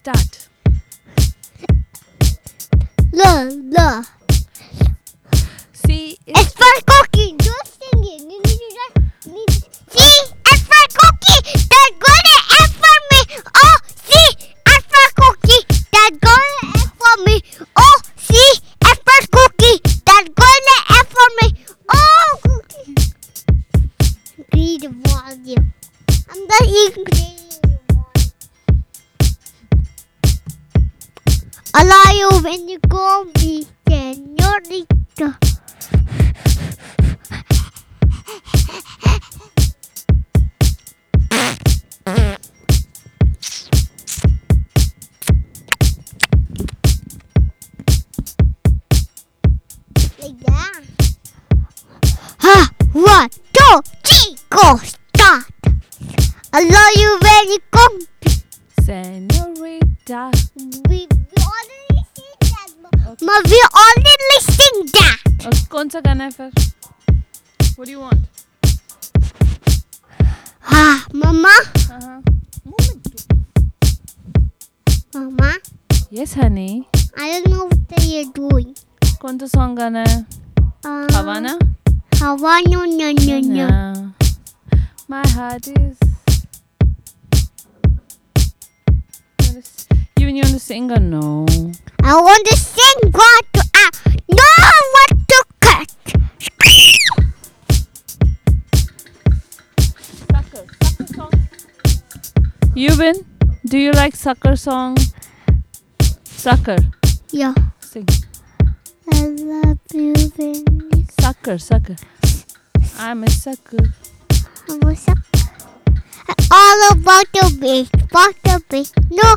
start. La. See, It's for cooking. Don't sing it. You need to see, it's for cooking. That's gonna F for me. Oh, see, it's for cooking. That's gonna F for me. Oh, see, it's for cooking. That's gonna F for me. Oh, cookie. Increase the volume. I'm not increasing the volume. Allow you when you go be señorita. Like that. Ha! 1, 2, 3, go! Start! Allow you very comfy. señorita. We already sing that. Ma, we already sing that. कौन सा गाना है फिर? What do you want? Ha! Mama? Mama? Yes, honey. I don't know what you're doing. कौन सा song गाना है? Havana? Havana, no. No. My heart is. You want to sing or no? I want to sing what to know what to cut. Sucker song. Ewan, do you like sucker song? Sucker. Yeah. Sing. I love you, Vinny. Sucker. I'm a sucker. I'm a sucker. All about the beach. No